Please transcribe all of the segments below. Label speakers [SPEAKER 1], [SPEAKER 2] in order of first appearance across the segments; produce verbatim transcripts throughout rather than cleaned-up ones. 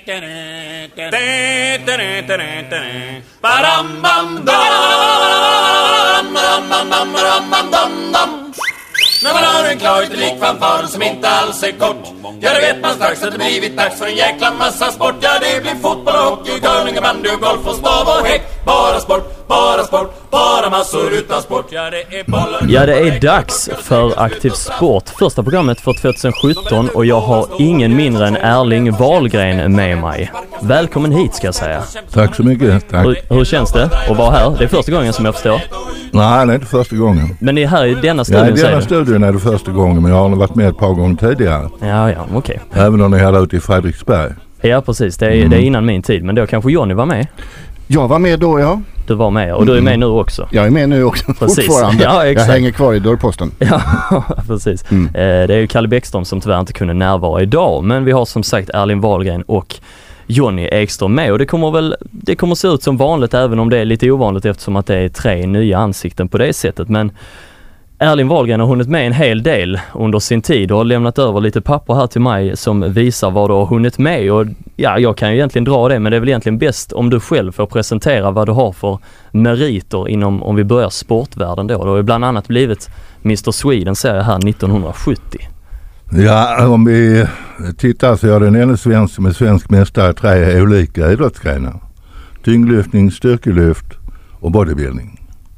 [SPEAKER 1] När man har en klar utelik fanfaren som inte alls är kort. Ja, det vet man strax att det blivit dags för en jäkla massa sport. Ja, det blir fotboll och hockey, curling och bandy och golf och stav och häck. Bara sport, bara sport, bara massor utan sport. Ja, det är bollar.
[SPEAKER 2] Ja, det är dags för Aktiv Sport. Första programmet för tjugohundrasjutton och jag har ingen mindre än Erling Wahlgren med mig. Välkommen hit ska jag säga.
[SPEAKER 3] Tack så mycket, tack.
[SPEAKER 2] Hur, hur känns det att vara här? Det är första gången som jag förstår.
[SPEAKER 3] Nej, det är inte första gången.
[SPEAKER 2] Men det är här i denna studion,
[SPEAKER 3] ja, i denna studion är det första gången, men jag har varit med ett par gånger tidigare.
[SPEAKER 2] Ja, ja, okej. Okay.
[SPEAKER 3] Även om ni hade ute i Fredriksberg.
[SPEAKER 2] Ja, precis. Det är, mm. det är innan min tid, men då kanske Johnny var med.
[SPEAKER 4] Jag var med då, ja.
[SPEAKER 2] Du var med, och du är med nu också.
[SPEAKER 4] Jag är med nu också,
[SPEAKER 2] precis.
[SPEAKER 4] Fortfarande.
[SPEAKER 2] Ja,
[SPEAKER 4] jag hänger kvar i dörrposten.
[SPEAKER 2] Ja, precis. Mm. Eh, det är ju Kalle Bäckström som tyvärr inte kunde närvara idag, men vi har som sagt Erling Wahlgren och Johnny Ekström med, och det kommer väl det kommer se ut som vanligt, även om det är lite ovanligt eftersom att det är tre nya ansikten på det sättet. Men Erling Wahlgren har hunnit med en hel del under sin tid och har lämnat över lite papper här till mig som visar vad du har hunnit med, och ja, jag kan ju egentligen dra det, men det är väl egentligen bäst om du själv får presentera vad du har för meriter inom, om vi börjar sportvärlden då. Du har ju bland annat blivit mister Sweden, ser jag här, nittonhundrasjuttio.
[SPEAKER 3] Ja, om vi tittar så är den enda svensk som är svensk mästare i tre olika idrottsgrenar. Tyngdlyftning, styrkelyft och bodybuilding.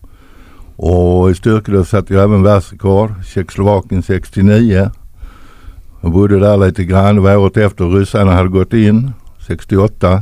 [SPEAKER 3] Och i styrkelyft satte jag även världsrekord, Tjeckoslovakien sextionio. Jag bodde där lite grann, det var året efter ryssarna hade gått in, sextioåtta.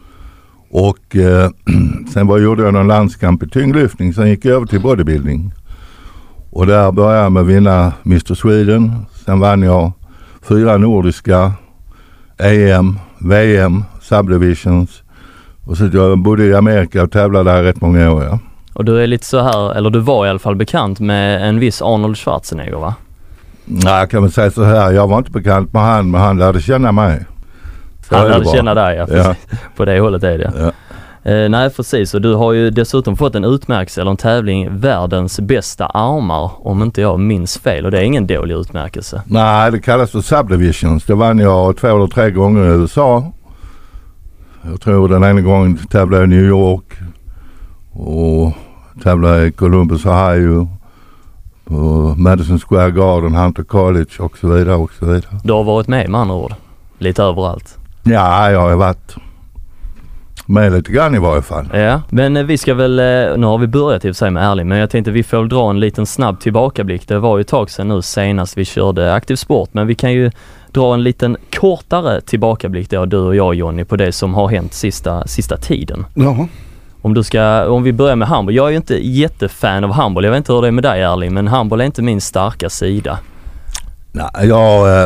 [SPEAKER 3] Och eh, sen var, gjorde jag någon landskamp i tyngdlyftning, sen gick jag över till bodybuilding. Och där började jag med att vinna mister Sweden. Sen vann jag fyra nordiska, E M, V M, subdivisions. Och så jag bodde i Amerika och tävlade där rätt många år, ja.
[SPEAKER 2] Och du är lite så här, eller du var i alla fall bekant med en viss Arnold Schwarzenegger, va?
[SPEAKER 3] Nej, jag kan väl säga så här, jag var inte bekant med han, men han lärde känna mig.
[SPEAKER 2] Så han lärde känna dig, ja. ja. På det hållet är det.
[SPEAKER 3] Ja.
[SPEAKER 2] Eh, nej, precis. Och du har ju dessutom fått en utmärkelse eller en tävling, världens bästa armar, om inte jag minns fel. Och det är ingen dålig utmärkelse.
[SPEAKER 3] Nej, det kallas för subdivisions. Det vann jag två eller tre gånger i U S A. Jag tror den ena gången tävlade i New York och tävlade i Columbus, Ohio, på Madison Square Garden, Hunter College och så vidare och så vidare.
[SPEAKER 2] Du har varit med med andra ord, lite överallt.
[SPEAKER 3] Ja, jag har varit med lite grann i varje fall.
[SPEAKER 2] Ja, men vi ska väl, nu har vi börjat i och för sig med Erling, men jag tänkte vi får dra en liten snabb tillbakablick. Det var ju ett tag sedan nu senast vi körde Aktiv Sport, men vi kan ju dra en liten kortare tillbakablick då, du och jag, Johnny, på det som har hänt sista, sista tiden.
[SPEAKER 4] Jaha.
[SPEAKER 2] Om du ska, om vi börjar med handboll. Jag är ju inte jättefan av handboll. Jag vet inte hur det är med dig, Erling, men handboll är inte min starka sida.
[SPEAKER 3] Nej, jag... Eh,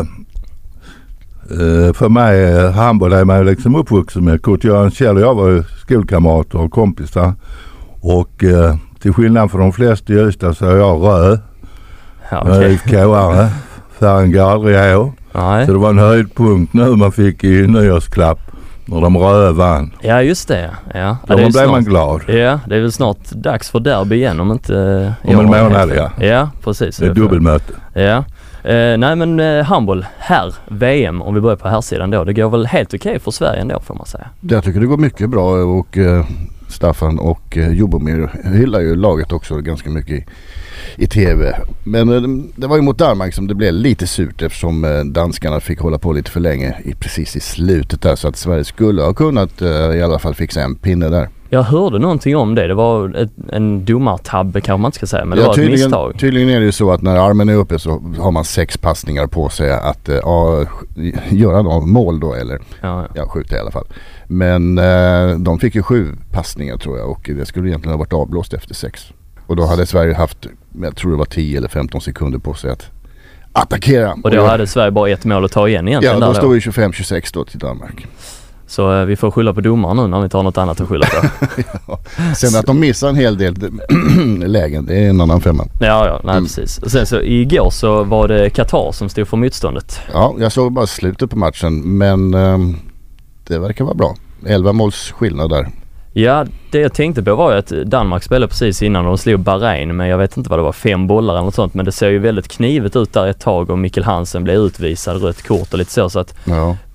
[SPEAKER 3] för mig, handboll är man liksom uppvuxen med. Kurt Göran Kjell och jag var skolkamrater och kompisar. Och eh, till skillnad från de flesta i Ystad så är jag röd.
[SPEAKER 2] Ja, okay.
[SPEAKER 3] Jag är I F K-are. Färgen går aldrig år.
[SPEAKER 2] Nej.
[SPEAKER 3] Så det var en höjdpunkt nu man fick i nyårsklapp. När de röda vann.
[SPEAKER 2] Ja, just det. Ja.
[SPEAKER 3] Då
[SPEAKER 2] ja,
[SPEAKER 3] blev man glad.
[SPEAKER 2] Ja, det är väl snart dags för derby igen om inte...
[SPEAKER 3] Om en månad, ja.
[SPEAKER 2] Ja, precis.
[SPEAKER 3] Det är dubbelmöte.
[SPEAKER 2] Ja. Eh, nej, men eh, handboll, här, V M, om vi börjar på här sidan då. Det går väl helt okej för Sverige ändå, får man säga.
[SPEAKER 4] Jag tycker det går mycket bra, och eh, Staffan och eh, Jobomir hyllar ju laget också ganska mycket i, i tv. Men eh, det var ju mot Danmark som det blev lite surt, eftersom eh, danskarna fick hålla på lite för länge i, precis i slutet där, så att Sverige skulle ha kunnat eh, i alla fall fixa en pinne där.
[SPEAKER 2] Jag hörde någonting om det. Det var ett, en domartabbe kanske man inte ska säga, men det ja, var ett misstag.
[SPEAKER 4] Tydligen är det ju så att när armen är uppe så har man sex passningar på sig att ja, göra någon mål då, eller
[SPEAKER 2] ja, ja.
[SPEAKER 4] ja, skjuta i alla fall. Men eh, de fick ju sju passningar tror jag, och det skulle egentligen ha varit avblåst efter sex. Och då hade Sverige haft, jag tror det var tio eller femton sekunder på sig att attackera.
[SPEAKER 2] Och då och hade Sverige bara ett mål att ta igen egentligen.
[SPEAKER 4] Ja, då
[SPEAKER 2] där
[SPEAKER 4] stod vi tjugofem tjugosex då till Danmark.
[SPEAKER 2] Så eh, vi får skylla på domaren nu när vi inte har något annat att skylla på.
[SPEAKER 4] Ja. Sen att de missar en hel del lägen, det är en annan femma.
[SPEAKER 2] Ja, ja, nej, mm. precis. Och sen så igår så var det Qatar som stod för motståndet.
[SPEAKER 4] Ja, jag såg bara slutet på matchen, men eh, det verkar vara bra. elva måls skillnad där.
[SPEAKER 2] Ja, det jag tänkte på var ju att Danmark spelade precis innan de slog Bahrain, men jag vet inte vad det var, fem bollar eller något sånt, men det ser ju väldigt knivigt ut där ett tag och Mikkel Hansen blev utvisad, rött kort och lite så, så att
[SPEAKER 4] ja.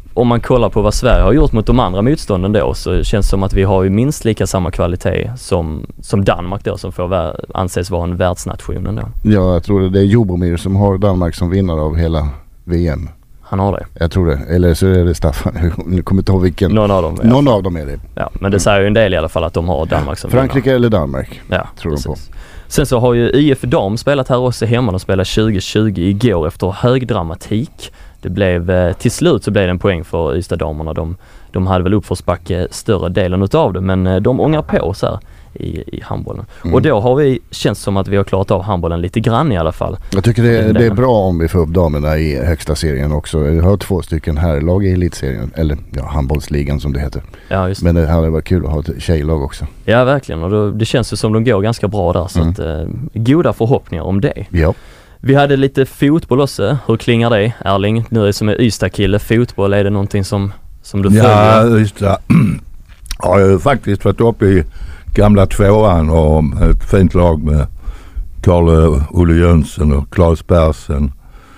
[SPEAKER 2] om man kollar på vad Sverige har gjort mot de andra motstånden då, så känns det som att vi har ju minst lika samma kvalitet som, som Danmark då, som får vä- anses vara en världsnation då.
[SPEAKER 4] Ja, jag tror det är Jobomir som har Danmark som vinnare av hela V M.
[SPEAKER 2] Han har det.
[SPEAKER 4] Jag tror det. Eller så är det Staffan. Jag kommer inte ihåg vilken.
[SPEAKER 2] Någon av dem. Ja.
[SPEAKER 4] Någon av dem är det.
[SPEAKER 2] Ja, men det säger ju en del i alla fall att de har Danmark som
[SPEAKER 4] Frankrike
[SPEAKER 2] vinnare.
[SPEAKER 4] eller Danmark.
[SPEAKER 2] Ja,
[SPEAKER 4] tror de på.
[SPEAKER 2] Sen så har ju I F Dam spelat här också hemma. De spelade tjugo tjugo igår efter hög dramatik. Det blev, till slut så blev det en poäng för Ystad-damerna. De, de hade väl uppförsbacke större delen utav det, men de ångar på så här i, i handbollen. Mm. Och då har vi, känns som att vi har klarat av handbollen lite grann i alla fall.
[SPEAKER 4] Jag tycker det, det är bra om vi får upp damerna i högsta serien också. Vi har två stycken här lag i elitserien, eller ja, handbollsligan som det heter.
[SPEAKER 2] Ja, just det.
[SPEAKER 4] Men det hade varit kul att ha ett tjejlag också.
[SPEAKER 2] Ja, verkligen. Och då, det känns ju som de går ganska bra där, så mm. att, eh, goda förhoppningar om det.
[SPEAKER 4] Ja.
[SPEAKER 2] Vi hade lite fotboll också. Hur klingar det? Erling, nu är det som är Ystad-kille. Fotboll, är det någonting som, som du följer?
[SPEAKER 3] Ja, Ystad har ju faktiskt varit uppe i gamla tvåan och ett fint lag med Karl-Olle Jönsson och Claes Bersen.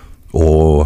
[SPEAKER 3] Och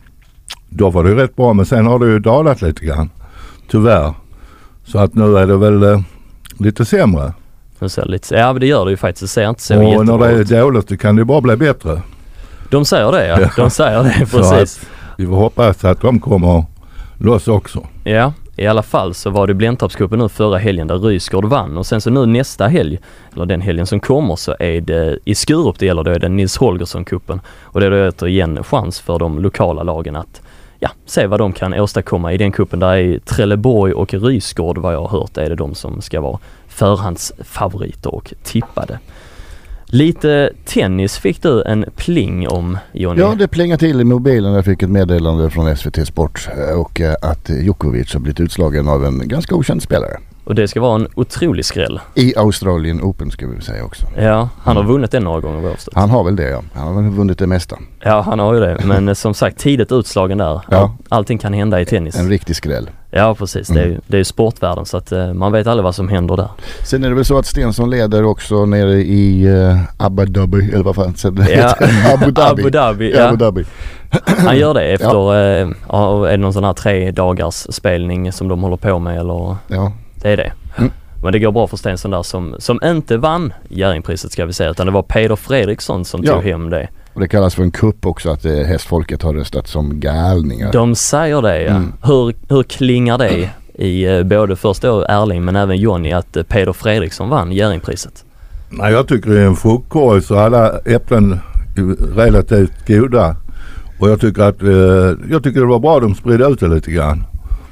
[SPEAKER 3] då var det rätt bra, men sen har det ju dalat lite grann. Tyvärr. Så att nu är det väl eh, lite sämre.
[SPEAKER 2] Lite, ja, det gör det ju faktiskt. Det ser inte så
[SPEAKER 3] och
[SPEAKER 2] jättebra
[SPEAKER 3] när det är
[SPEAKER 2] ut.
[SPEAKER 3] dåligt så kan det bara bli bättre.
[SPEAKER 2] De säger det, ja. De säger det, precis.
[SPEAKER 3] Vi får hoppas att de kommer loss också.
[SPEAKER 2] Ja, i alla fall så var det Blentorpscupen nu förra helgen där Rysgård vann. Och sen så nu nästa helg, eller den helgen som kommer, så är det i Skurup det gäller, då är det Nils Holgersson-cupen. Och det är då återigen chans för de lokala lagen att ja, se vad de kan åstadkomma i den kuppen. Där är Trelleborg och Rysgård, vad jag har hört, är det de som ska vara förhandsfavoriter och tippade. Lite tennis fick du en pling om, Jonny.
[SPEAKER 4] Ja, det plingar till i mobilen. Jag fick ett meddelande från S V T Sport och att Djokovic har blivit utslagen av en ganska okänd spelare.
[SPEAKER 2] Och det ska vara en otrolig skräll.
[SPEAKER 4] I Australian Open ska vi säga också.
[SPEAKER 2] Ja, han har
[SPEAKER 4] mm.
[SPEAKER 2] vunnit det några gånger.
[SPEAKER 4] Han har väl det, ja. Han har vunnit det mesta.
[SPEAKER 2] Ja, han har ju det. Men som sagt, tidigt utslagen där.
[SPEAKER 4] Ja.
[SPEAKER 2] Allting kan hända i tennis.
[SPEAKER 4] En riktig skräll.
[SPEAKER 2] Ja, precis. Mm. Det är ju det är sportvärlden, så att uh, man vet aldrig vad som händer där.
[SPEAKER 4] Sen är det väl så att Stensson leder också nere i uh, Abu Dhabi, eller vad fan det
[SPEAKER 2] ja.
[SPEAKER 4] Abu Dhabi.
[SPEAKER 2] Abu Dhabi, ja.
[SPEAKER 4] Abu Dhabi.
[SPEAKER 2] Han gör det efter,
[SPEAKER 4] ja.
[SPEAKER 2] uh, ja, är det någon sån här tre dagars spelning som de håller på med, eller?
[SPEAKER 4] Ja.
[SPEAKER 2] Det är det. Mm. Men det går bra för Stensson där som, som inte vann Jerringpriset, ska vi säga, utan det var Peder Fredriksson som ja. tog hem det.
[SPEAKER 4] Och det kallas för en kupp också, att eh, hästfolket har röstat som galningar.
[SPEAKER 2] De säger det, ja. Mm. Hur, hur klingar det i eh, både först då Erling men även Jonny att eh, Peder Fredriksson vann Jerringpriset?
[SPEAKER 3] Nej, jag tycker det är en fruktkorg, så alla äpplen är relativt goda. Och jag tycker att eh, jag tycker det var bra att de spridde ut det lite grann.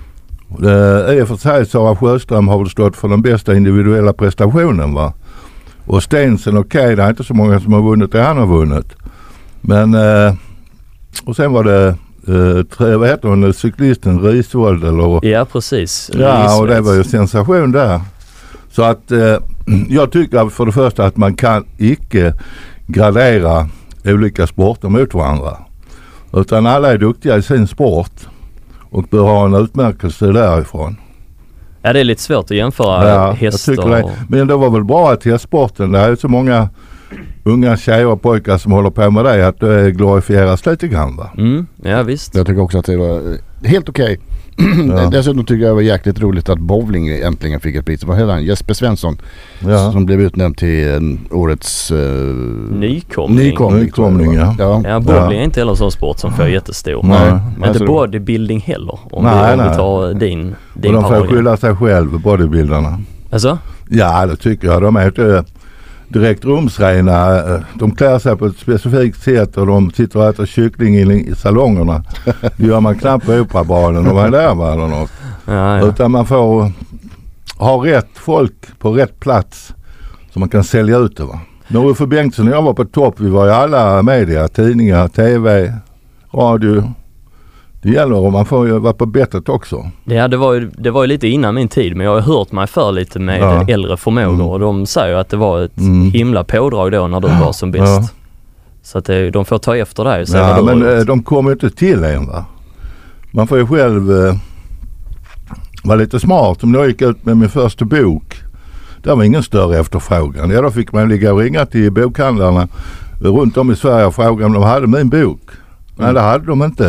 [SPEAKER 3] Uh, I och för sig Sara Sjöström har väl stått för den bästa individuella prestationen, va? Och Stensen, okej, okay, det är inte så många som har vunnit det han har vunnit. Men uh, och sen var det uh, tre, vad heter hon, cyklisten Risvold eller?
[SPEAKER 2] Ja, precis.
[SPEAKER 3] Ja,
[SPEAKER 2] Risvold.
[SPEAKER 3] Och det var ju sensation där. Så att uh, jag tycker för det första att man kan icke gradera olika sporter mot varandra. Utan alla är duktiga i sin sport. Och bör ha en utmärkelse därifrån.
[SPEAKER 2] Ja, det är lite svårt att jämföra ja, hästar.
[SPEAKER 3] Det. Men det var väl bra att hästsporten, det är så många unga tjejer och pojkar som håller på med det, att det glorifieras lite grann, va?
[SPEAKER 2] Mm, ja visst.
[SPEAKER 4] Jag tycker också att det var helt okej. Okay. Ja. Dessutom tycker jag det var jäkligt roligt att bowling äntligen fick ett pris. Vad heter han? Jesper Svensson. Ja. Som blev utnämnd till en årets uh,
[SPEAKER 2] nykomling.
[SPEAKER 3] Nykomling, nykomling ja.
[SPEAKER 2] Ja, ja bowling är inte heller en sån sport som får jättestor.
[SPEAKER 3] Nej.
[SPEAKER 2] Men inte bodybuilding heller. Om,
[SPEAKER 3] nej,
[SPEAKER 2] vi, om
[SPEAKER 3] nej.
[SPEAKER 2] vi tar din, din
[SPEAKER 3] och de
[SPEAKER 2] parodia.
[SPEAKER 3] får skylla sig själv, bodybuildarna.
[SPEAKER 2] Alltså?
[SPEAKER 3] Ja, det tycker jag. De är inte direkt rumsrena. De klär sig på ett specifikt sätt och de sitter och äter kyckling i, i salongerna. Det gör man knappt på operabanen om man är där, va, eller något.
[SPEAKER 2] Ja, ja.
[SPEAKER 3] Utan man får ha rätt folk på rätt plats så man kan sälja ut det, va. När Uffe Bengtsson och jag var på topp, vi var i alla media, tidningar, tv, radio. Det gäller om man får ju vara på bettet också.
[SPEAKER 2] Ja, det var, ju, det var ju lite innan min tid, men jag har hört mig för lite med ja. äldre förmågor mm. och de säger att det var ett mm. himla pådrag då när du var som bäst. Ja. Så att det, de får ta efter dig.
[SPEAKER 3] Ja, men de kommer inte till en, va. Man får ju själv eh, vara lite smart. Om jag gick ut med min första bok, det var ingen större efterfrågan. Ja, då fick man ligga och ringa till bokhandlarna runt om i Sverige och fråga om de hade min bok. Nej, det hade de inte.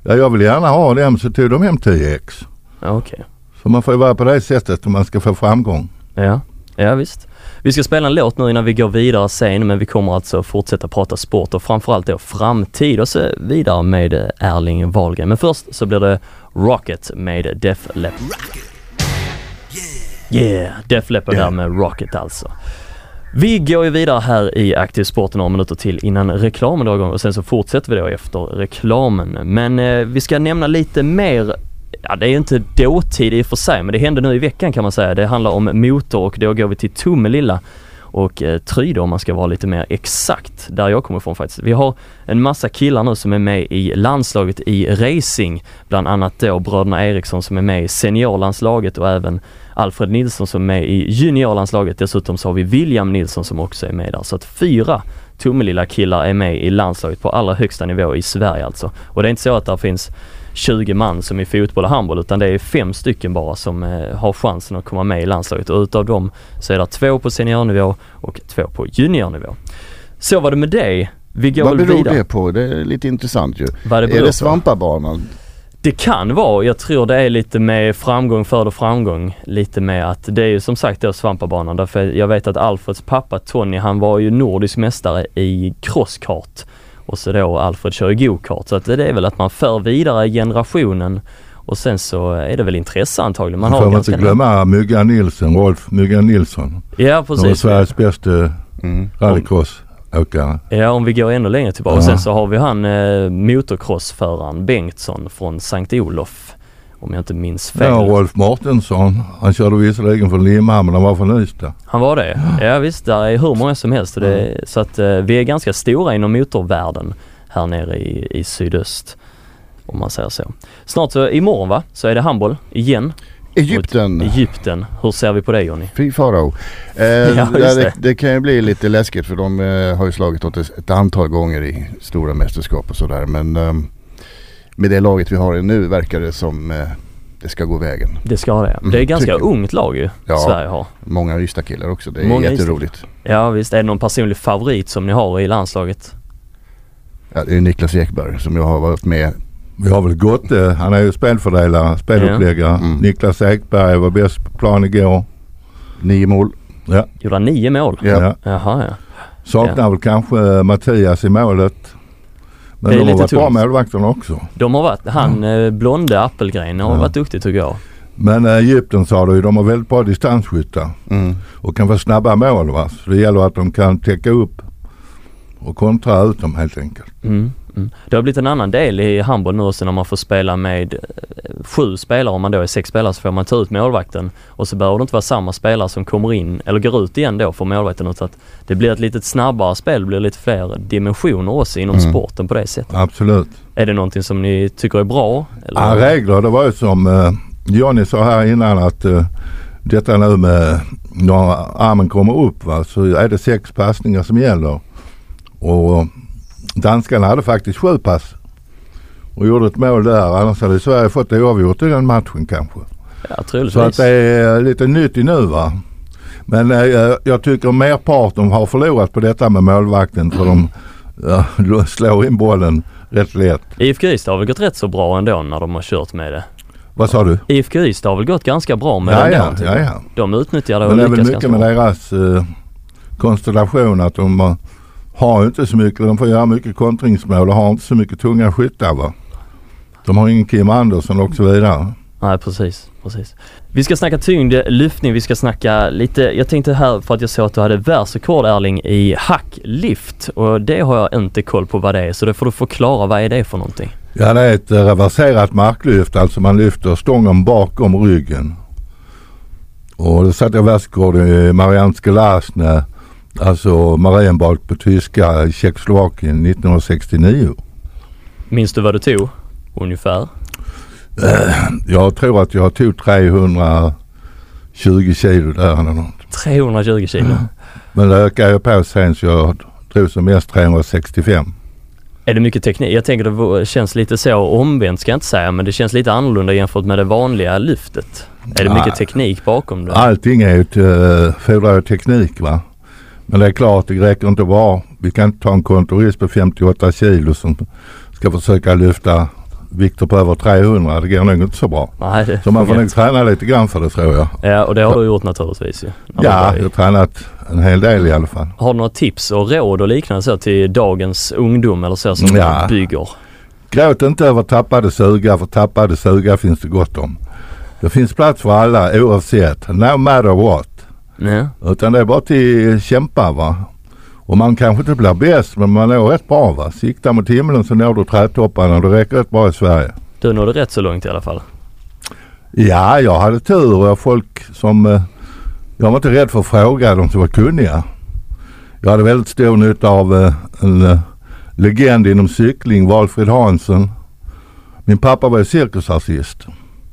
[SPEAKER 3] Ja, jag vill gärna ha dem, så tog de hem tio ex.
[SPEAKER 2] Okej. Okay.
[SPEAKER 3] Så man får ju vara på det sättet om man ska få framgång.
[SPEAKER 2] Ja, ja visst. Vi ska spela en låt nu innan vi går vidare sen, men vi kommer alltså fortsätta prata sport och framförallt då framtid och så vidare med Erling Wahlgren. Men först så blir det Rocket med Def Leppard. Yeah, Def Leppard yeah. Där med Rocket alltså. Vi går ju vidare här i Aktiv Sport några minuter till innan reklamen drar igång och sen så fortsätter vi då efter reklamen. Men eh, vi ska nämna lite mer, ja det är ju inte dåtid i och för sig, men det hände nu i veckan kan man säga. Det handlar om motor och då går vi till Tomelilla och eh, Tryde om man ska vara lite mer exakt där jag kommer ifrån faktiskt. Vi har en massa killar nu som är med i landslaget i racing, bland annat då bröderna Eriksson som är med i seniorlandslaget och även Alfred Nilsson som är med i juniorlandslaget. Dessutom så har vi William Nilsson som också är med där. Så att fyra Tomelilla killar är med i landslaget på allra högsta nivå i Sverige alltså. Och det är inte så att det finns tjugo man som i fotboll och handboll, utan det är fem stycken bara som eh, har chansen att komma med i landslaget. Och utav dem så är det två på seniornivå och två på juniornivå. Så var det med det. Vi går
[SPEAKER 4] Vad beror
[SPEAKER 2] vidare.
[SPEAKER 4] det på? Det är lite intressant ju.
[SPEAKER 2] Vad det
[SPEAKER 4] är det Svampabanan?
[SPEAKER 2] Det kan vara, jag tror det är lite med framgång för det framgång. Lite med att det är ju som sagt då Svampabanan. Därför jag vet att Alfreds pappa Tony, han var ju nordisk mästare i crosskart. Och så då Alfred kör i go-kart. Så att det är väl att man för vidare generationen. Och sen så är det väl intresse antagligen. Man
[SPEAKER 3] får
[SPEAKER 2] har
[SPEAKER 3] man inte glömma Myggan Nilsson, Rolf Myggan Nilsson.
[SPEAKER 2] Ja, precis.
[SPEAKER 3] Han var Sveriges bästa mm. rallycross. Okay.
[SPEAKER 2] Ja, om vi går ännu längre tillbaka. Ja. Och sen så har vi han eh, motocrossföraren Bengtsson från Sankt Olof. Om jag inte minns fel.
[SPEAKER 3] Ja, Rolf Martinsson. Han körde visserligen från Limhamn, men han var från Ystad.
[SPEAKER 2] Han var det? Ja, ja visst, där är hur många som helst. Och det, mm. Så att eh, vi är ganska stora inom motorvärlden här nere i, i sydöst. Om man säger så. Snart så imorgon va? Så är det handboll igen.
[SPEAKER 4] Egypten.
[SPEAKER 2] Egypten. Hur ser vi på det, Johnny?
[SPEAKER 4] Fy farao. Eh, ja, det. Det, det kan ju bli lite läskigt för de eh, har ju slagit åt ett, ett antal gånger i stora mästerskap och sådär. Men eh, med det laget vi har nu verkar det som eh, det ska gå vägen.
[SPEAKER 2] Det ska det. Det är ganska
[SPEAKER 4] mm,
[SPEAKER 2] ungt lag ju
[SPEAKER 4] ja,
[SPEAKER 2] Sverige har.
[SPEAKER 4] Många Ystad-killar också. Det är
[SPEAKER 2] många
[SPEAKER 4] jätteroligt.
[SPEAKER 2] Ystad. Ja visst. Är det någon personlig favorit som ni har i landslaget?
[SPEAKER 4] Ja, det är Niklas Ekberg som jag har varit med.
[SPEAKER 3] Vi har väl gått, eh, han är ju spelfördelare, speluppläggare. Ja. Mm. Niklas Ekberg var bäst på plan igår.
[SPEAKER 4] Nio mål.
[SPEAKER 3] Ja.
[SPEAKER 2] Gjorde han nio mål?
[SPEAKER 3] Ja.
[SPEAKER 2] Jaha, ja.
[SPEAKER 3] Saknar ja. väl kanske Mattias i målet. Men de har varit bra målvakterna också.
[SPEAKER 2] De har varit, han mm. blonde Appelgren har ja. varit duktig tycker jag.
[SPEAKER 3] Men äh, Egypten sa du, de har väldigt bra distansskyttar. Mm. Och kan få snabba mål va. Så det gäller att de kan täcka upp och kontra ut dem helt enkelt.
[SPEAKER 2] Mm. Mm. Det har blivit en annan del i handboll nu också när man får spela med sju spelare. Om man då är sex spelare så får man ta ut målvakten och så behöver det inte vara samma spelare som kommer in eller går ut igen då för målvakten, utan att det blir ett lite snabbare spel, blir lite fler dimensioner också inom mm. sporten på det sättet.
[SPEAKER 3] Absolut.
[SPEAKER 2] Är det någonting som ni tycker är bra? Eller?
[SPEAKER 3] Ja, regler, det var ju som uh, Johnny sa här innan att uh, detta nu med när armen kommer upp va, så är det sex passningar som gäller och danskarna hade faktiskt sju pass och gjorde ett mål där. Annars hade Sverige fått det avgjort i den matchen kanske.
[SPEAKER 2] Ja, troligtvis.
[SPEAKER 3] Så att det är lite nytt i nu va. Men eh, jag tycker merparten har förlorat på detta med målvakten för de ja, slår in bollen rätt lätt.
[SPEAKER 2] I F K Ystad har väl gått rätt så bra ändå när de har kört med det.
[SPEAKER 3] Vad sa du?
[SPEAKER 2] I F K Ystad har väl gått ganska bra med
[SPEAKER 3] ja,
[SPEAKER 2] det
[SPEAKER 3] ja,
[SPEAKER 2] ändå.
[SPEAKER 3] Ja, ja.
[SPEAKER 2] De utnyttjar det och
[SPEAKER 3] men det är
[SPEAKER 2] lyckas
[SPEAKER 3] väl mycket med bra. Deras eh, konstellation att de uh, har inte så mycket, de får göra mycket kontringsmål och har inte så mycket tunga skyttar va. De har ingen Kim Andersson och så vidare.
[SPEAKER 2] Nej, precis, precis. Vi ska snacka tyngd, lyftning, vi ska snacka lite, jag tänkte här för att jag såg att du hade världsrekord Erling i hacklift och det har jag inte koll på vad det är, så då får du förklara vad är det för någonting.
[SPEAKER 3] Ja, det är ett reverserat marklyft, alltså man lyfter stången bakom ryggen. Och då satte jag världsrekord i Marianne Skelasne, alltså Marienbad på tyska i Tjeckoslovakien nittonhundrasextionio.
[SPEAKER 2] Minns du vad du tog? Ungefär?
[SPEAKER 3] Jag tror att jag tog trehundratjugo kilo där eller något.
[SPEAKER 2] trehundratjugo kilo? Mm.
[SPEAKER 3] Men det ökade jag på sen så jag tror som mest trehundrasextiofem.
[SPEAKER 2] Är det mycket teknik? Jag tänker det känns lite så omvänt ska jag inte säga, men det känns lite annorlunda jämfört med det vanliga lyftet. Är det mycket ja, teknik bakom det?
[SPEAKER 3] Allting är ju uh, fordrar teknik va. Men det är klart, det räcker inte bra. Vi kan inte ta en kontorist på femtioåtta kilo som ska försöka lyfta vikter på över trehundra, det går nog inte så bra.
[SPEAKER 2] Nej, det
[SPEAKER 3] så man får nog
[SPEAKER 2] inte.
[SPEAKER 3] träna lite grann för det, tror jag.
[SPEAKER 2] Ja, och det har du gjort naturligtvis ju.
[SPEAKER 3] Ja, jag har tränat en hel del i alla fall.
[SPEAKER 2] Har du några tips och råd och liknande så till dagens ungdom eller så som
[SPEAKER 3] Ja.
[SPEAKER 2] bygger?
[SPEAKER 3] Gråt inte över tappade sugar, för tappade sugar finns det gott om. Det finns plats för alla oavsett, no matter what.
[SPEAKER 2] Ja.
[SPEAKER 3] Utan det är bara till kämpa, va. Och man kanske inte blir bäst, men man når rätt bra, va. Sikta mot himlen så når du trädtopparna och det räcker rätt bra i Sverige.
[SPEAKER 2] Du nådde rätt så långt i alla fall.
[SPEAKER 3] Ja, jag hade tur och folk som... Eh, jag var inte rädd för att fråga de som var kunniga. Jag hade väldigt stor nytta av eh, en eh, legend inom cykling, Valfrid Hansen. Min pappa var ju cirkusartist.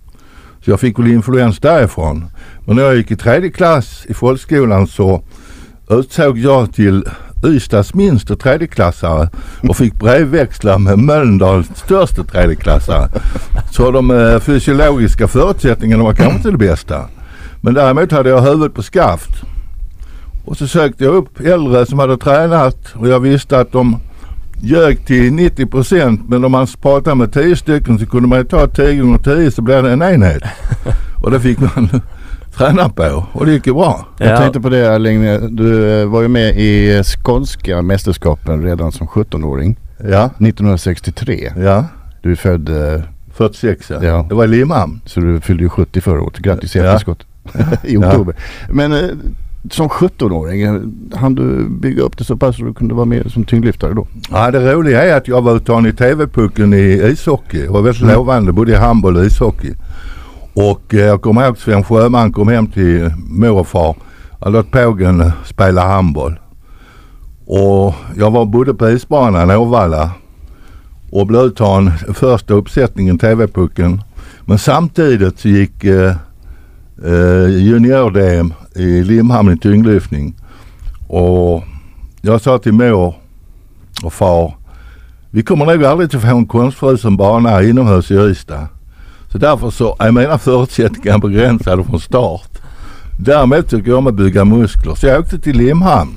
[SPEAKER 3] Så jag fick väl influens därifrån. Men när jag gick i tredje klass i folkskolan så utsåg jag till Ystads minsta tredjeklassare och fick brevväxla med Mölndals största tredjeklassare. Så de eh, fysiologiska förutsättningarna var kanske inte det bästa. Men däremot hade jag huvudet på skaft. Och så sökte jag upp äldre som hade tränat och jag visste att de ljög till nittio procent, men om man pratade med tio stycken så kunde man ta tio gånger tio så blev det en enhet. Och det fick man träna på och det gick ju bra.
[SPEAKER 4] Jag ja. tänkte på det, Erling, du var ju med i skånska mästerskapen redan som sjuttonåring.
[SPEAKER 3] Ja.
[SPEAKER 4] nittonhundrasextiotre.
[SPEAKER 3] Ja.
[SPEAKER 4] Du är född...
[SPEAKER 3] fyrtiosex, ja.
[SPEAKER 4] Ja.
[SPEAKER 3] Det var i Limhamn.
[SPEAKER 4] Så du fyllde ju sjuttio förra året. Grattis i
[SPEAKER 3] Ja.
[SPEAKER 4] efterskott. I oktober. Ja. Men eh, som sjuttonåring, hann du bygga upp det så pass att du kunde vara med som tyngdlyftare då?
[SPEAKER 3] Ja, det roliga är att jag var uttagen i tv-pucken i ishockey. Jag var väldigt mm. lovande, både i handboll och ishockey. Och eh, jag kommer ihåg Sven Sjöman kom hem till mor och far. Jag låt pågen spela handboll. Och jag var både på isbanan, Åvalla, och blev uttagen första uppsättningen tv-pucken. Men samtidigt så gick eh, eh, junior-D M i Limhamn i tyngdlyftning. Och jag sa till mor och far, vi kommer nog aldrig till att få en konstfrusen bana inomhus i Ystad. Så därför så är mina förutsättningar begränsade från start. Därmed tycker jag om att bygga muskler. Så jag åkte till Limhamn.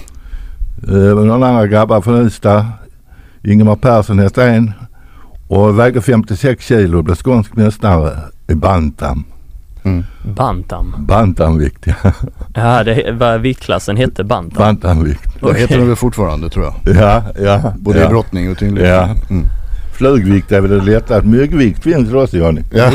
[SPEAKER 3] Eh, med några andra grabbar från Ystad. Ingemar Persson hette en. Och vägde femtiosex kilo och blev skånsk mästare i bantam.
[SPEAKER 2] Mm. Bantam?
[SPEAKER 3] Bantamvikt, ja.
[SPEAKER 2] Ja, det var viktklassen hette bantam.
[SPEAKER 3] Bantamvikt.
[SPEAKER 4] Det heter det väl fortfarande, tror jag.
[SPEAKER 3] Ja, ja.
[SPEAKER 4] Både
[SPEAKER 3] ja.
[SPEAKER 4] i brottning och tyngdlyftning.
[SPEAKER 3] Ja. Mm. Flugvikt är väl det lättare. Myggvikt finns det också, Johnny.
[SPEAKER 4] Ja.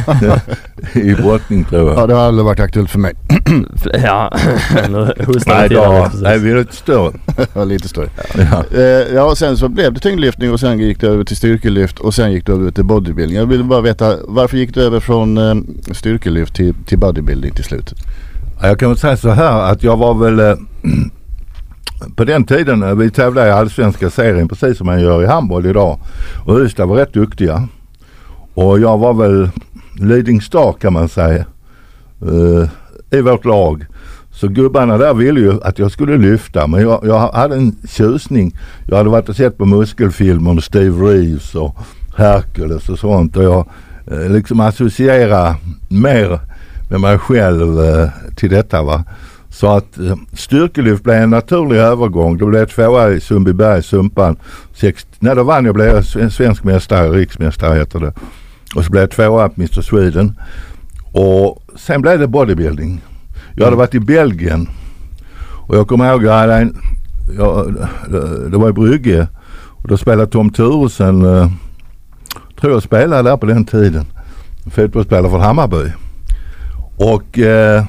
[SPEAKER 3] I brottning, tror jag.
[SPEAKER 4] Ja, det har aldrig varit aktuellt för mig.
[SPEAKER 2] Ja,
[SPEAKER 3] nej, då, nej, vi är lite större.
[SPEAKER 4] Ja, lite större.
[SPEAKER 3] Ja.
[SPEAKER 4] Eh, ja, och sen så blev det tyngdlyftning och sen gick det över till styrkelyft och sen gick det över till bodybuilding. Jag vill bara veta, varför gick det över från eh, styrkelyft till, till bodybuilding till slut?
[SPEAKER 3] Ja, jag kan väl säga så här att jag var väl... Eh, på den tiden, vi tävlade i allsvenska serien precis som man gör i handboll idag. Och Ystad var rätt duktiga. Och jag var väl leading star, kan man säga, uh, i vårt lag. Så gubbarna där ville ju att jag skulle lyfta. Men jag, jag hade en tjusning. Jag hade varit och sett på muskelfilmer med Steve Reeves och Hercules och sånt. Och jag uh, liksom associerar mer med mig själv uh, till detta, va. Så att eh, styrkelyft blev en naturlig övergång. Då blev jag tvåa i Sundbyberg, Sumpan. sex, nej, då vann jag, blev jag svensk mästare, riksmästare heter det. Och så blev jag tvåa på mister Sweden. Och sen blev det bodybuilding. Jag hade varit i Belgien. Och jag kommer ihåg, jag hade en, jag, det var i Brygge. Och då spelade Tom Turesen, eh, tror jag spelade där på den tiden. Fotbollsspelare från Hammarby. Och... Eh,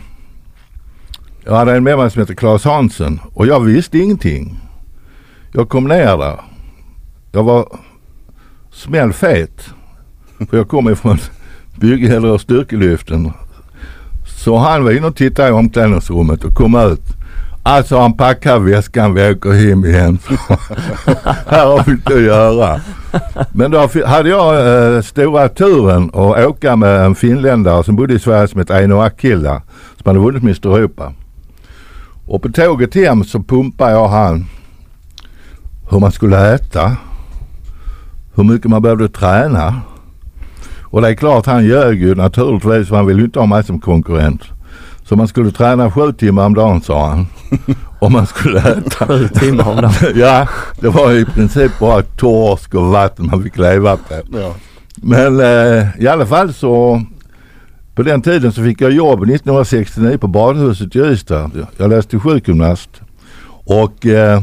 [SPEAKER 3] jag hade en med mig som heter Claes Hansen och jag visste ingenting. Jag kom ner där. Jag var smällfet. För jag kom ifrån bygg- eller styrkelyften. Så han var inne och tittade i omklädningsrummet och kom ut. Alltså han packar väskan, vi åker hem igen. Här har vi inte att göra. Men då hade jag eh, stora turen att åka med en finländare som bodde i Sverige som heter Eino Akilla. Som hade vunnit mister Europa. Och på tåget hem så pumpade jag han hur man skulle äta. Hur mycket man behövde träna. Och det är klart han ljög ju naturligtvis för han ville inte ha mig som konkurrent. Så man skulle träna sju timmar om dagen, sa han. Och man skulle äta.
[SPEAKER 2] Sju timmar om dagen?
[SPEAKER 3] Ja, det var i princip bara torsk och vatten man fick leva på.
[SPEAKER 4] Ja.
[SPEAKER 3] Men eh, i alla fall så på den tiden så fick jag jobb nittonhundrasextionio på badhuset i Ystad. Jag läste sjukgymnast och eh,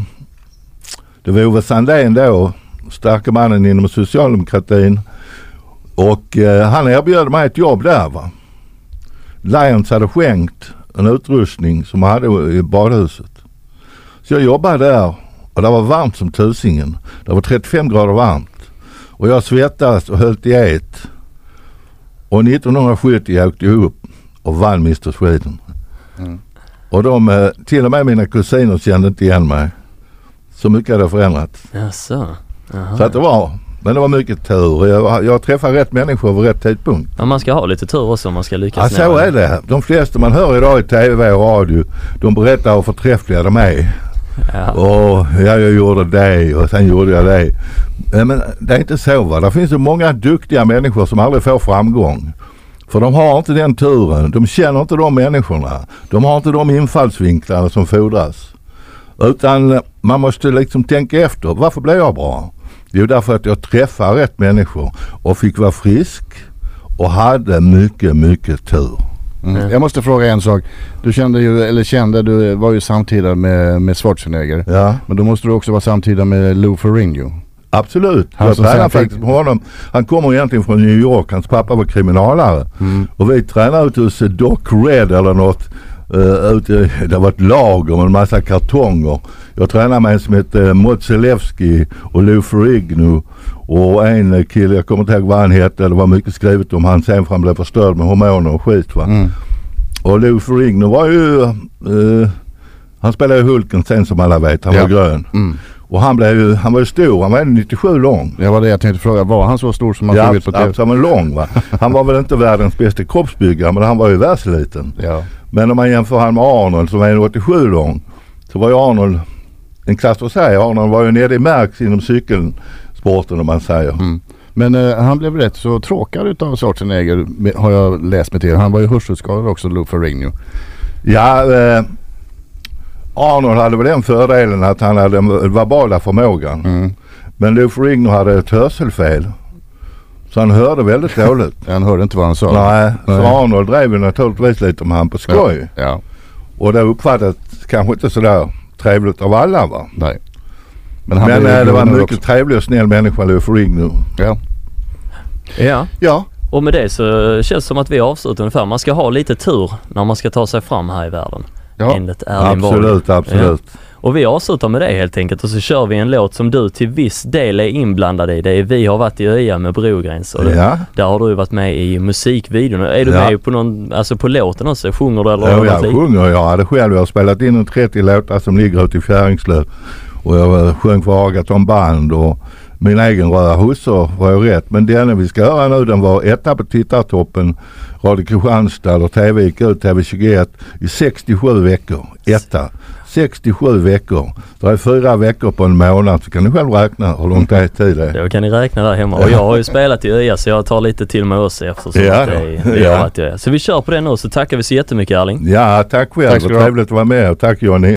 [SPEAKER 3] det var Ove Sandén då, starka mannen inom socialdemokratin, och eh, han erbjöd mig ett jobb där, va. Lions hade skänkt en utrustning som man hade i badhuset. Så jag jobbade där och det var varmt som tusingen. Det var trettiofem grader varmt. Och jag svettades och höll till ett. Och nittonhundrasjuttio åkte jag upp och vann mister Sweden. Mm. Och de, till och med mina kusiner kände inte igen mig. Så mycket hade förändrat.
[SPEAKER 2] Jaså. Aha.
[SPEAKER 3] Så att det var, men det var mycket tur. Jag, jag träffade rätt människor vid rätt tidpunkt.
[SPEAKER 2] Ja, man ska ha lite tur också om man ska lyckas.
[SPEAKER 3] Ja, så är det. De flesta man hör idag i tv och radio, de berättar hur förträffliga de är. Ja. Och ja, jag gjorde det och sen gjorde jag det. Men det är inte så, va. Det finns ju många duktiga människor som aldrig får framgång. För de har inte den turen. De känner inte de människorna. De har inte de infallsvinklar som fordras. Utan man måste liksom tänka efter. Varför blev jag bra? Jo, därför att jag träffade rätt människor och fick vara frisk och hade mycket, mycket tur.
[SPEAKER 4] Mm. Jag måste fråga en sak. Du kände ju, eller kände, du var ju samtida med, med Schwarzenegger.
[SPEAKER 3] Ja.
[SPEAKER 4] Men då måste du också vara samtida med Lou Ferrigno.
[SPEAKER 3] Absolut.
[SPEAKER 4] Han
[SPEAKER 3] jag tränade
[SPEAKER 4] fick...
[SPEAKER 3] faktiskt med honom. Han kommer egentligen från New York. Hans pappa var kriminalare. Mm. Och vi tränade ut hos Doc Red eller något. Uh, ute, det var ett lager med en massa kartonger. Jag tränade med en som heter Mozelewski och Lou Ferrigno. Och en kille, jag kommer inte ihåg vad han hette. Det var mycket skrivet om han sen fram blev förstörd med hormoner och skit, va. Mm. Och Lou Ferrigno var ju... Uh, han spelade ju Hulken sen som alla vet. Han ja. var grön. Mm. Och han blev ju, han var ju stor, han var nittiosju lång.
[SPEAKER 4] Det var det jag tänkte fråga, var han så stor som han
[SPEAKER 3] ja,
[SPEAKER 4] såg ut på T V?
[SPEAKER 3] Ja, han var lång, va. Han var väl inte världens bästa kroppsbyggare, men han var ju världsliten. Ja. Men om man jämför han med Arnold som var åttiosju lång, så var ju Arnold en klass för sig. Arnold var ju nere i märks inom cykelsporten, om man säger. Mm.
[SPEAKER 4] Men uh, han blev rätt så tråkad utav Schwarzenegger, har jag läst med till. Han var ju hörselskadad också, Lou Ferrigno.
[SPEAKER 3] Ja, eh, Arnold hade väl den fördelen att han hade den verbala förmågan. Mm. Men Lou Ferrigno hade ett hörselfel. Så han hörde väldigt dåligt.
[SPEAKER 4] Han hörde inte vad han sa.
[SPEAKER 3] Nej, Nej. Så Arnold drev ju naturligtvis lite med han på skoj.
[SPEAKER 4] Ja. Ja.
[SPEAKER 3] Och det uppfattat kanske inte sådär trevligt av alla, va?
[SPEAKER 4] Nej.
[SPEAKER 3] Men, han Men det var en mycket också. trevlig och snäll människa, Lou Ferrigno.
[SPEAKER 2] Ja. Ja. Ja. Och med det så känns det som att vi avslutar ungefär. Man ska ha lite tur när man ska ta sig fram här i världen.
[SPEAKER 3] Ja, absolut, absolut.
[SPEAKER 2] Ja. Och vi avslutar med det helt enkelt och så kör vi en låt som du till viss del är inblandad i. Det är Vi har varit i Öja med Brogrens och det, ja. där har du varit med i musikvideon. Är du ja. med på någon, alltså på låten också? Sjunger du eller?
[SPEAKER 3] Ja, jag sjunger. Jag hade själv, jag har spelat in en trettio låtar som ligger ute i Fjäringslöv och jag sjöng för Agaton Band och min egen Röda hussar var ju rätt. Men den vi ska höra nu, den var etta på tittartoppen. Radio Kristianstad och T V gick ut T V tjugoett i sextiosju veckor. Etta. sextiosju veckor. Det är fyra veckor på en månad, så kan ni själv räkna hur lång tid det är.
[SPEAKER 2] Då kan ni räkna där hemma. Och jag har ju spelat i Öja så jag tar lite till mig också eftersom
[SPEAKER 3] ja,
[SPEAKER 2] att det är, vi har varit i Öja. Så vi kör på det nu, så tackar vi så jättemycket, Erling.
[SPEAKER 3] Ja, tack själv. Tack, trevligt att vara med och tack Johnny.